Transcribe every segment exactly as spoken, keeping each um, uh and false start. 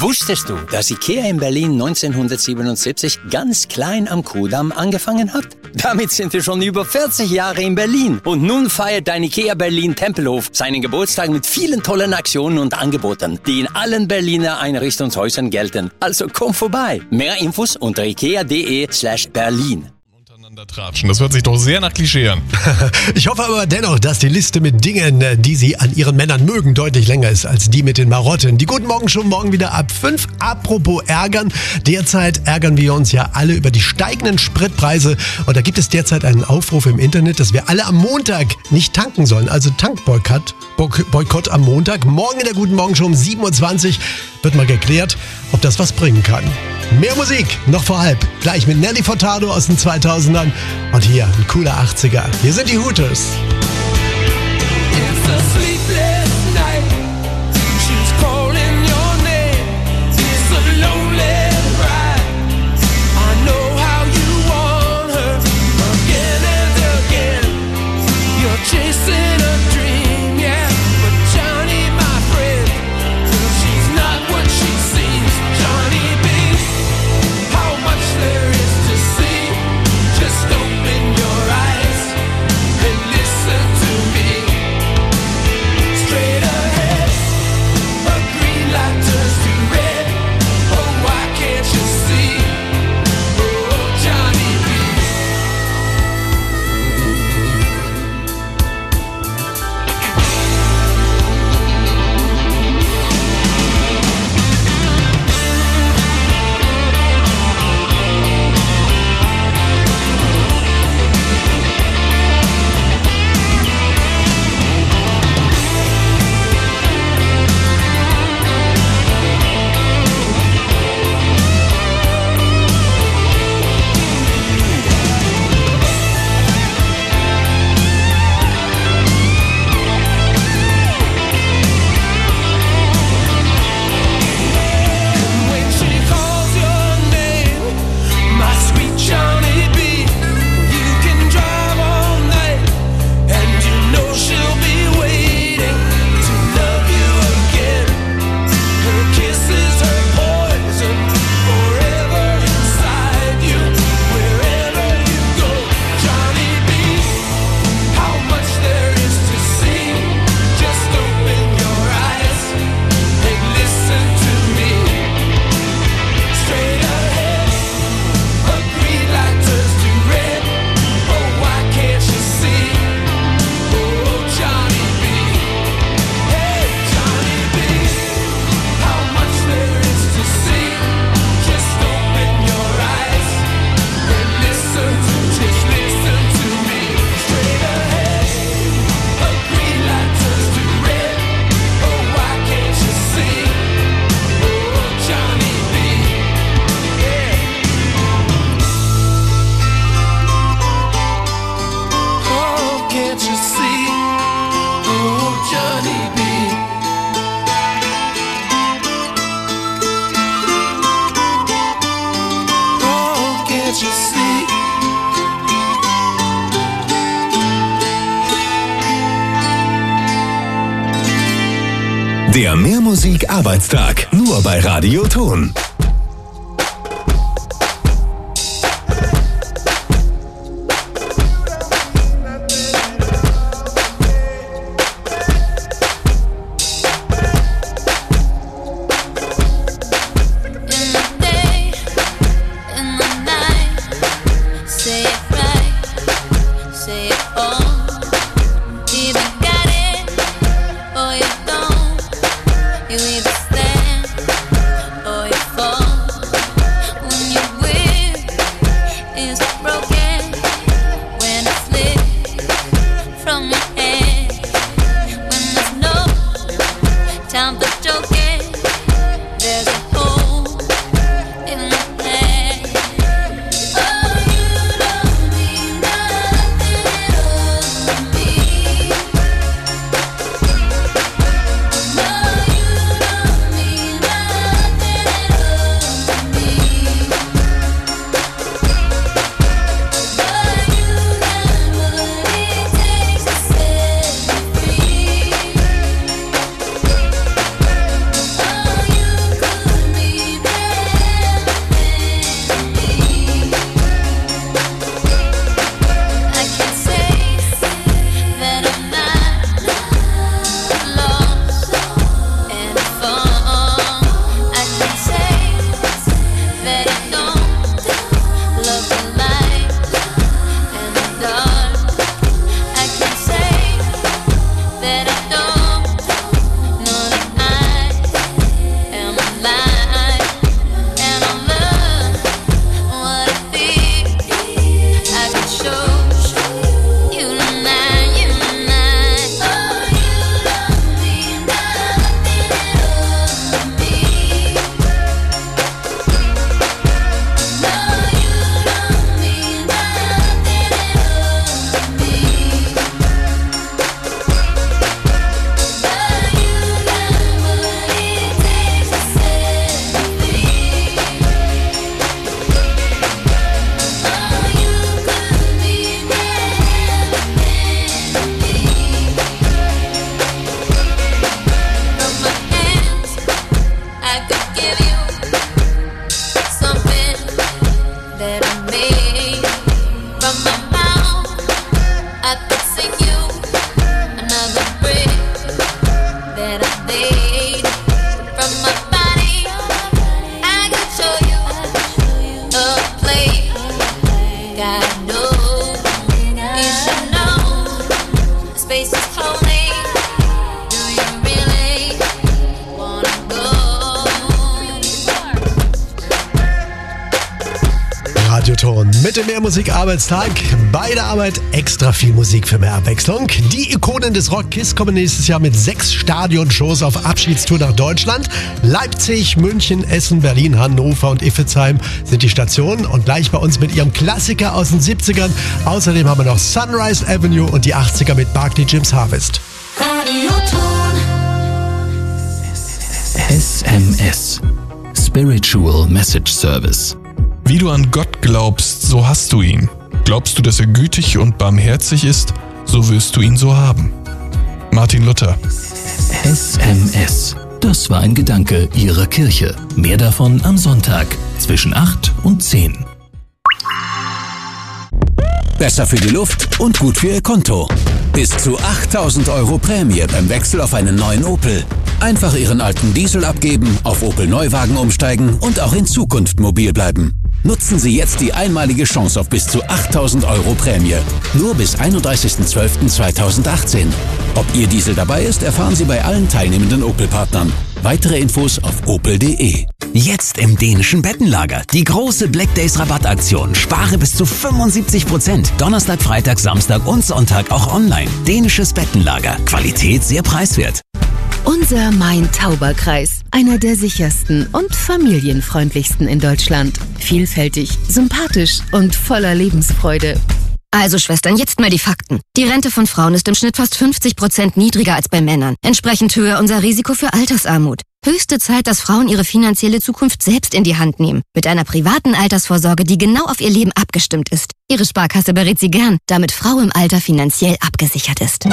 Wusstest du, dass IKEA in Berlin neunzehnhundertsiebenundsiebzig ganz klein am Kudamm angefangen hat? Damit sind wir schon über vierzig Jahre in Berlin. Und nun feiert dein IKEA Berlin Tempelhof seinen Geburtstag mit vielen tollen Aktionen und Angeboten, die in allen Berliner Einrichtungshäusern gelten. Also komm vorbei. Mehr Infos unter ikea.de slash Berlin. Tratschen. Das hört sich doch sehr nach Klischee an. Ich hoffe aber dennoch, dass die Liste mit Dingen, die Sie an Ihren Männern mögen, deutlich länger ist als die mit den Marotten. Die Guten Morgen schon morgen wieder ab fünf. Apropos ärgern. Derzeit ärgern wir uns ja alle über die steigenden Spritpreise. Und da gibt es derzeit einen Aufruf im Internet, dass wir alle am Montag nicht tanken sollen. Also Tankboykott Boykott am Montag. Morgen in der Guten Morgen schon um sieben Uhr zwanzig wird mal geklärt, ob das was bringen kann. Mehr Musik, noch vor halb. Gleich mit Nelly Furtado aus den zweitausendern. Und hier ein cooler achtziger. Hier sind die Hooters. Der Mehrmusik-Arbeitstag nur bei Radio Ton. You either stand or you fall. Ton mit dem Mehrmusik-Arbeitstag. Bei der Arbeit extra viel Musik für mehr Abwechslung. Die Ikonen des Rock Kiss kommen nächstes Jahr mit sechs Stadionshows auf Abschiedstour nach Deutschland. Leipzig, München, Essen, Berlin, Hannover und Iffezheim sind die Stationen und gleich bei uns mit ihrem Klassiker aus den siebzigern. Außerdem haben wir noch Sunrise Avenue und die achtziger mit Barclay Jim's Harvest. S M S Spiritual Message Service. Wie du an Gott glaubst, so hast du ihn. Glaubst du, dass er gütig und barmherzig ist, so wirst du ihn so haben. Martin Luther. S M S. Das war ein Gedanke Ihrer Kirche. Mehr davon am Sonntag zwischen acht und zehn. Besser für die Luft und gut für Ihr Konto. Bis zu achttausend Euro Prämie beim Wechsel auf einen neuen Opel. Einfach Ihren alten Diesel abgeben, auf Opel Neuwagen umsteigen und auch in Zukunft mobil bleiben. Nutzen Sie jetzt die einmalige Chance auf bis zu achttausend Euro Prämie. Nur bis einunddreißigsten zwölften zweitausendachtzehn. Ob Ihr Diesel dabei ist, erfahren Sie bei allen teilnehmenden Opel-Partnern. Weitere Infos auf opel punkt de. Jetzt im dänischen Bettenlager. Die große Black Days Rabattaktion. Spare bis zu fünfundsiebzig Prozent. Donnerstag, Freitag, Samstag und Sonntag auch online. Dänisches Bettenlager. Qualität sehr preiswert. Unser Main-Tauber-Kreis. Einer der sichersten und familienfreundlichsten in Deutschland. Vielfältig, sympathisch und voller Lebensfreude. Also Schwestern, jetzt mal die Fakten. Die Rente von Frauen ist im Schnitt fast fünfzig Prozent niedriger als bei Männern. Entsprechend höher unser Risiko für Altersarmut. Höchste Zeit, dass Frauen ihre finanzielle Zukunft selbst in die Hand nehmen. Mit einer privaten Altersvorsorge, die genau auf ihr Leben abgestimmt ist. Ihre Sparkasse berät Sie gern, damit Frau im Alter finanziell abgesichert ist.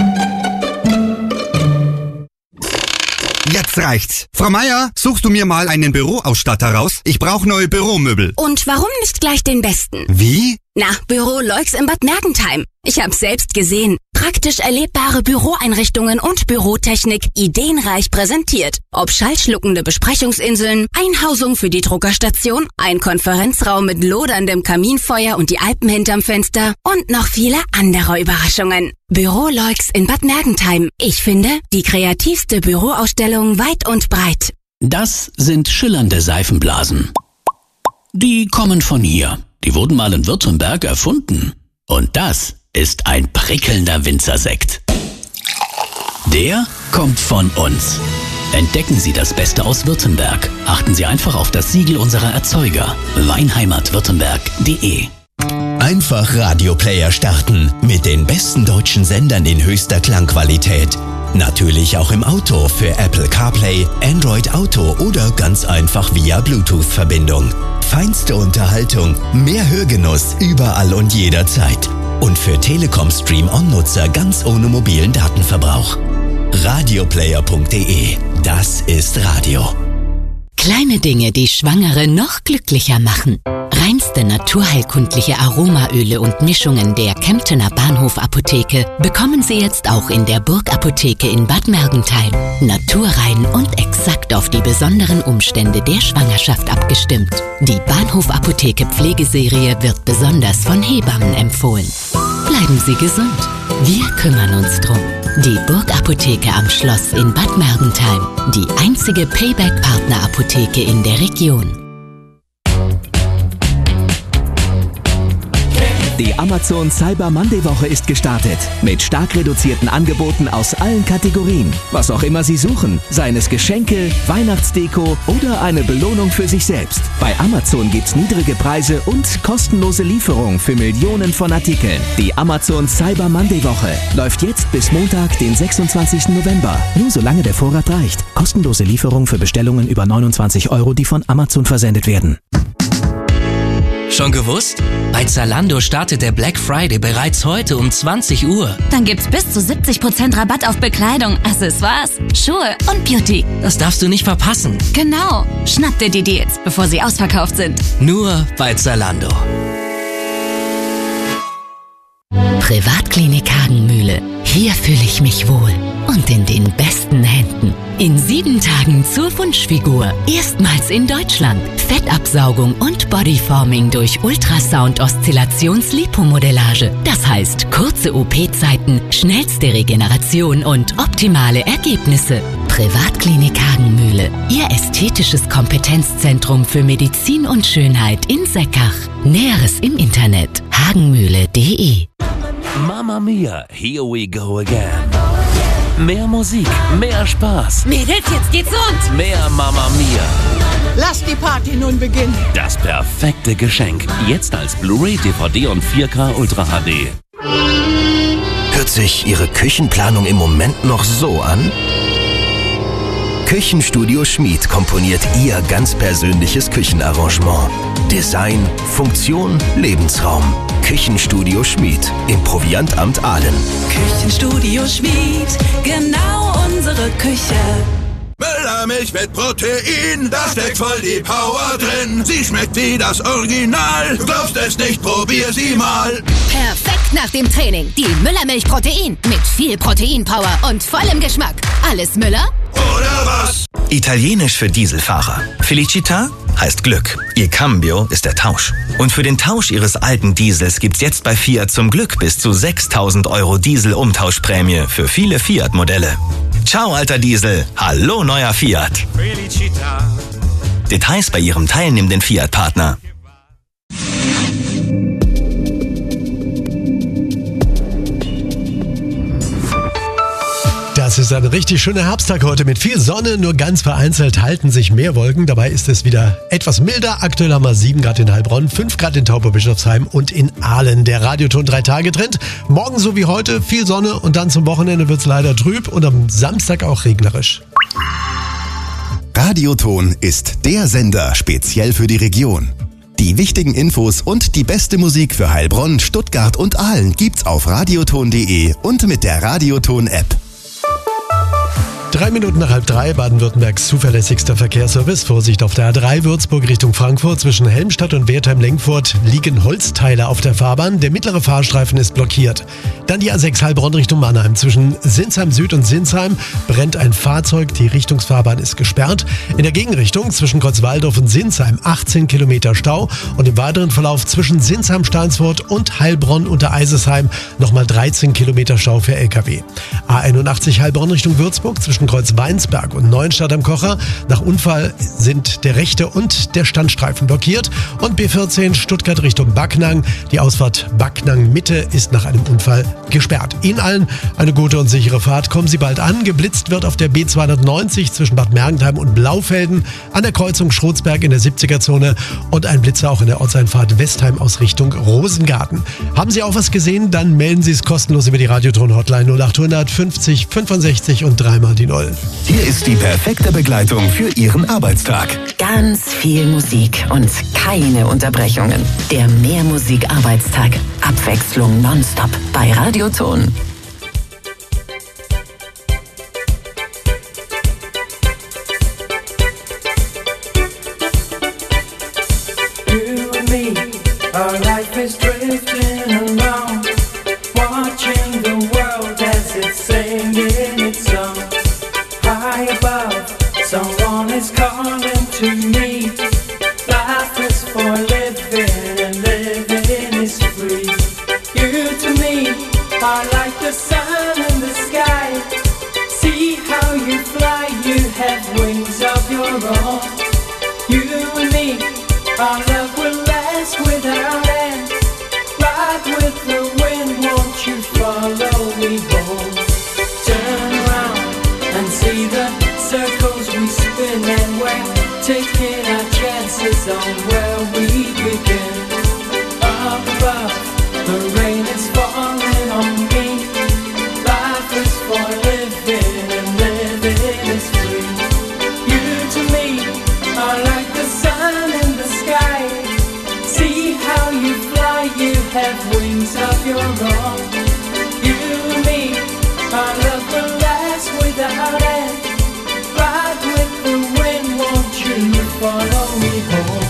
Jetzt reicht's. Frau Meier, suchst du mir mal einen Büroausstatter raus? Ich brauche neue Büromöbel. Und warum nicht gleich den besten? Wie? Na, Büro Leux in Bad Mergentheim. Ich hab's selbst gesehen. Praktisch erlebbare Büroeinrichtungen und Bürotechnik ideenreich präsentiert. Ob schallschluckende Besprechungsinseln, Einhausung für die Druckerstation, ein Konferenzraum mit loderndem Kaminfeuer und die Alpen hinterm Fenster und noch viele andere Überraschungen. Büro Leux in Bad Mergentheim. Ich finde, die kreativste Büroausstellung weit und breit. Das sind schillernde Seifenblasen. Die kommen von hier. Die wurden mal in Württemberg erfunden. Und das ist ein prickelnder Winzersekt. Der kommt von uns. Entdecken Sie das Beste aus Württemberg. Achten Sie einfach auf das Siegel unserer Erzeuger. weinheimat württemberg punkt de. Einfach Radioplayer starten mit den besten deutschen Sendern in höchster Klangqualität. Natürlich auch im Auto für Apple CarPlay, Android Auto oder ganz einfach via Bluetooth-Verbindung. Feinste Unterhaltung, mehr Hörgenuss überall und jederzeit. Und für Telekom Stream-On-Nutzer ganz ohne mobilen Datenverbrauch. radioplayer punkt de. Das ist Radio. Kleine Dinge, die Schwangere noch glücklicher machen. Reinste naturheilkundliche Aromaöle und Mischungen der Kemptener Bahnhof-Apotheke bekommen Sie jetzt auch in der Burg-Apotheke in Bad Mergentheim. Naturrein und exakt auf die besonderen Umstände der Schwangerschaft abgestimmt. Die Bahnhof-Apotheke Pflegeserie wird besonders von Hebammen empfohlen. Bleiben Sie gesund. Wir kümmern uns drum. Die Burg-Apotheke am Schloss in Bad Mergentheim. Die einzige Payback-Partner-Apotheke in der Region. Die Amazon Cyber Monday Woche ist gestartet. Mit stark reduzierten Angeboten aus allen Kategorien. Was auch immer Sie suchen, seien es Geschenke, Weihnachtsdeko oder eine Belohnung für sich selbst. Bei Amazon gibt's niedrige Preise und kostenlose Lieferung für Millionen von Artikeln. Die Amazon Cyber Monday Woche läuft jetzt bis Montag, den sechsundzwanzigsten November. Nur solange der Vorrat reicht. Kostenlose Lieferung für Bestellungen über neunundzwanzig Euro, die von Amazon versendet werden. Schon gewusst? Bei Zalando startet der Black Friday bereits heute um zwanzig Uhr. Dann gibt's bis zu siebzig Prozent Rabatt auf Bekleidung, Accessoires, Schuhe und Beauty. Das darfst du nicht verpassen. Genau. Schnapp dir die Deals, bevor sie ausverkauft sind. Nur bei Zalando. Privatklinik Hagenmühle. Hier fühle ich mich wohl. Und in den besten Händen. In sieben Tagen zur Wunschfigur. Erstmals in Deutschland. Fettabsaugung und Bodyforming durch Ultrasound-Oszillations-Lipomodellage. Das heißt kurze O P-Zeiten, schnellste Regeneration und optimale Ergebnisse. Privatklinik Hagenmühle. Ihr ästhetisches Kompetenzzentrum für Medizin und Schönheit in Seckach. Näheres im Internet hagenmühle punkt de. Mamma Mia, here we go again. Mehr Musik, mehr Spaß. Mädels, jetzt geht's rund. Mehr Mamma Mia. Lass die Party nun beginnen. Das perfekte Geschenk. Jetzt als Blu-ray, D V D und vier K Ultra H D. Hört sich Ihre Küchenplanung im Moment noch so an? Küchenstudio Schmid komponiert Ihr ganz persönliches Küchenarrangement. Design, Funktion, Lebensraum. Küchenstudio Schmid im Proviantamt Aalen. Küchenstudio Schmid, genau unsere Küche. Müllermilch mit Protein, da steckt voll die Power drin. Sie schmeckt wie das Original. Du glaubst es nicht, probier sie mal. Perfekt nach dem Training. Die Müllermilch Protein mit viel Proteinpower und vollem Geschmack. Alles Müller? Oder was? Italienisch für Dieselfahrer. Felicità heißt Glück. Ihr Cambio ist der Tausch. Und für den Tausch Ihres alten Diesels gibt's jetzt bei Fiat zum Glück bis zu sechstausend Euro Diesel-Umtauschprämie für viele Fiat-Modelle. Ciao, alter Diesel. Hallo, neuer Fiat. Felicità. Details bei Ihrem teilnehmenden Fiat-Partner. Das ist ein richtig schöner Herbsttag heute mit viel Sonne, nur ganz vereinzelt halten sich mehr Wolken. Dabei ist es wieder etwas milder. Aktuell haben wir sieben Grad in Heilbronn, fünf Grad in Tauberbischofsheim und in Aalen. Der Radioton drei Tage Trend. Morgen so wie heute viel Sonne und dann zum Wochenende wird es leider trüb und am Samstag auch regnerisch. Radioton ist der Sender speziell für die Region. Die wichtigen Infos und die beste Musik für Heilbronn, Stuttgart und Aalen gibt's auf radioton punkt de und mit der Radioton-App. Drei Minuten nach halb drei, Baden-Württembergs zuverlässigster Verkehrsservice. Vorsicht auf der A drei Würzburg Richtung Frankfurt. Zwischen Helmstadt und Wertheim-Lenkfurt liegen Holzteile auf der Fahrbahn. Der mittlere Fahrstreifen ist blockiert. Dann die A sechs Heilbronn Richtung Mannheim. Zwischen Sinsheim Süd und Sinsheim brennt ein Fahrzeug. Die Richtungsfahrbahn ist gesperrt. In der Gegenrichtung zwischen Kreuzwaldorf und Sinsheim achtzehn Kilometer Stau. Und im weiteren Verlauf zwischen Sinsheim-Steinsfurt und Heilbronn unter Eisesheim nochmal dreizehn Kilometer Stau für L K W. A einundachtzig Heilbronn Richtung Würzburg. Zwischen Kreuz-Weinsberg und Neuenstadt am Kocher. Nach Unfall sind der rechte und der Standstreifen blockiert. Und B vierzehn Stuttgart Richtung Backnang. Die Ausfahrt Backnang Mitte ist nach einem Unfall gesperrt. Ihnen allen eine gute und sichere Fahrt. Kommen Sie bald an. Geblitzt wird auf der B zweihundertneunzig zwischen Bad Mergentheim und Blaufelden. An der Kreuzung Schrotsberg in der siebziger-Zone. Und ein Blitzer auch in der Ortseinfahrt Westheim aus Richtung Rosengarten. Haben Sie auch was gesehen? Dann melden Sie es kostenlos über die Radioton-Hotline null achthundert fünfzig fünfundsechzig und dreimal die Null. Hier ist die perfekte Begleitung für Ihren Arbeitstag. Ganz viel Musik und keine Unterbrechungen. Der Mehrmusik-Arbeitstag. Abwechslung nonstop bei Radioton. You and me, our life is drifting along, watching the world as it's singing its song. High above, someone is calling to me. Life is for living and living is free. You to me are like the sun in the sky. See how you fly, you have wings of your own. You and me, our love will last without end. Ride with the wind, won't you follow me home? Turn around and see the circles we spin, and we're taking our chances on where we begin. Up above, the rain is falling on me. Life is for living and living is free. You to me are like the sun in the sky. See how you fly, you have wings of your own. You and me, our love will last without end. Ride with the wind, won't you follow me home?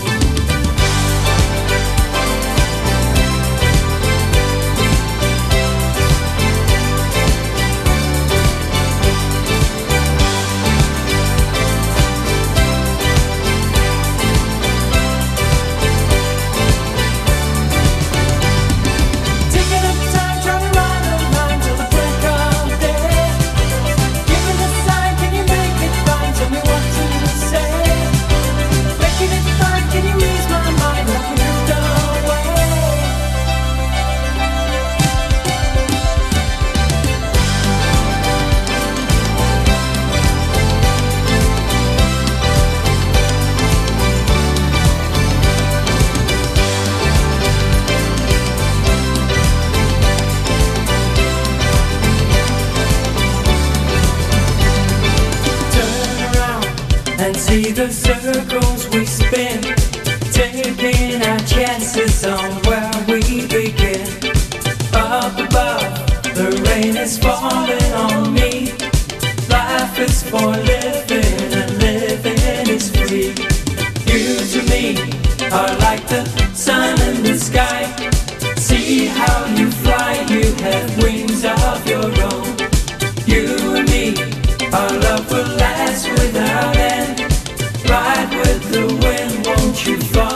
Taking up time. the circles we spin, taking our chances on where we begin. Up above, the rain is falling on me. Life is for living and living is free. You to me are like the sun in the sky. See how you fly, you have wings of your own. You and me, our love will last without end. Ride with the wind, won't you fly?